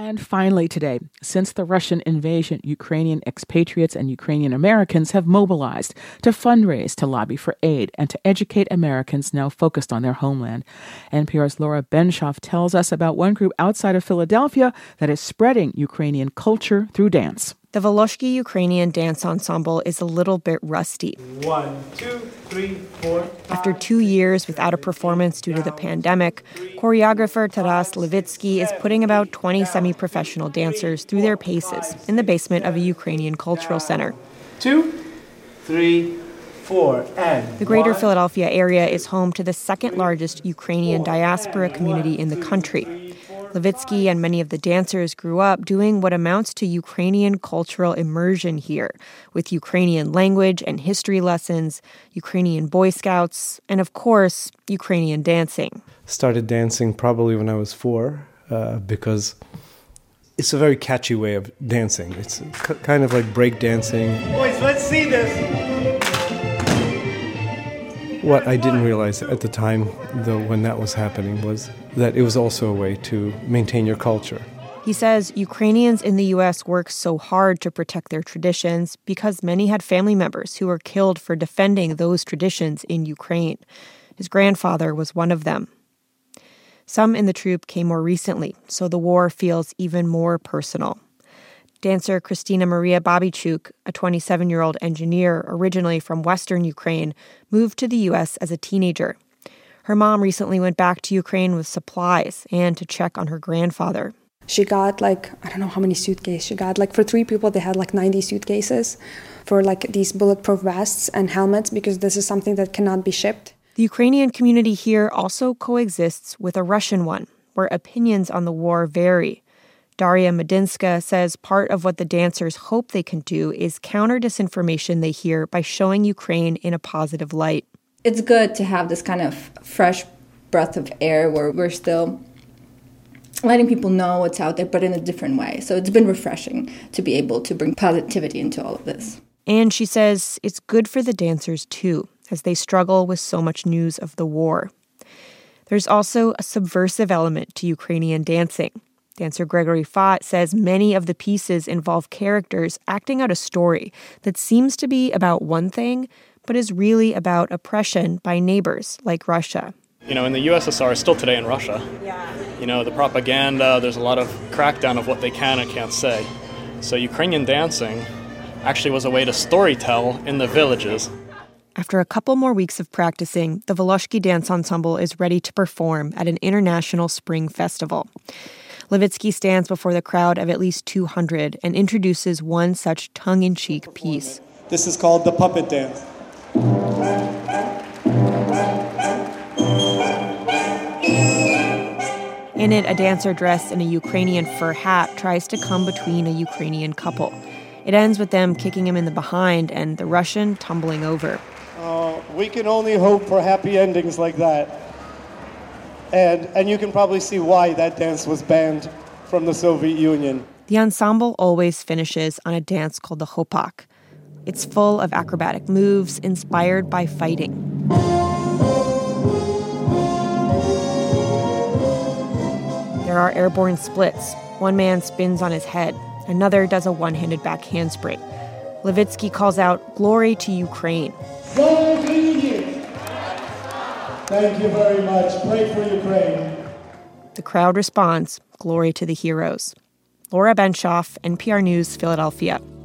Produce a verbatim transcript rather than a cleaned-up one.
And finally today, since the Russian invasion, Ukrainian expatriates and Ukrainian Americans have mobilized to fundraise, to lobby for aid, and to educate Americans now focused on their homeland. N P R's Laura Benshoff tells us about one group outside of Philadelphia that is spreading Ukrainian culture through dance. The Volozhky Ukrainian Dance Ensemble is a little bit rusty. One, two, three, four. Five, After two years without a performance due to the pandemic, choreographer Taras Levitsky is putting about twenty semi-professional dancers through their paces in the basement of a Ukrainian cultural center. Two, three, four, and The greater one, Philadelphia area is home to the second largest Ukrainian diaspora community in the country. Levitsky and many of the dancers grew up doing what amounts to Ukrainian cultural immersion here, with Ukrainian language and history lessons, Ukrainian Boy Scouts, and of course, Ukrainian dancing. Started dancing probably when I was four, uh, because it's a very catchy way of dancing. It's c- kind of like break dancing. Boys, let's see this. What I didn't realize at the time, though, when that was happening, was that it was also a way to maintain your culture. He says Ukrainians in the U S work so hard to protect their traditions because many had family members who were killed for defending those traditions in Ukraine. His grandfather was one of them. Some in the troupe came more recently, so the war feels even more personal. Dancer Christina Maria Babichuk, a twenty-seven-year-old engineer originally from Western Ukraine, moved to the U S as a teenager. Her mom recently went back to Ukraine with supplies and to check on her grandfather. She got like, I don't know how many suitcases she got. Like for three people, they had like ninety suitcases for like these bulletproof vests and helmets because this is something that cannot be shipped. The Ukrainian community here also coexists with a Russian one, where opinions on the war vary. Daria Medinska says part of what the dancers hope they can do is counter disinformation they hear by showing Ukraine in a positive light. It's good to have this kind of fresh breath of air where we're still letting people know what's out there, but in a different way. So it's been refreshing to be able to bring positivity into all of this. And she says it's good for the dancers, too, as they struggle with so much news of the war. There's also a subversive element to Ukrainian dancing. Dancer Gregory Fott says many of the pieces involve characters acting out a story that seems to be about one thing, but is really about oppression by neighbors like Russia. You know, in the U S S R, still today in Russia, yeah. You know, the propaganda, there's a lot of crackdown of what they can and can't say. So Ukrainian dancing actually was a way to storytell in the villages. After a couple more weeks of practicing, the Volozhky Dance Ensemble is ready to perform at an international spring festival. Levitsky stands before the crowd of at least two hundred and introduces one such tongue-in-cheek piece. This is called the puppet dance. In it, a dancer dressed in a Ukrainian fur hat tries to come between a Ukrainian couple. It ends with them kicking him in the behind and the Russian tumbling over. Uh, we can only hope for happy endings like that. And and you can probably see why that dance was banned from the Soviet Union. The ensemble always finishes on a dance called the Hopak. It's full of acrobatic moves inspired by fighting. There are airborne splits. One man spins on his head. Another does a one-handed back handspring. Levitsky calls out, "Glory to Ukraine." Thank you very much. Pray for Ukraine. The crowd responds, "Glory to the heroes." Laura Benshoff, N P R News, Philadelphia.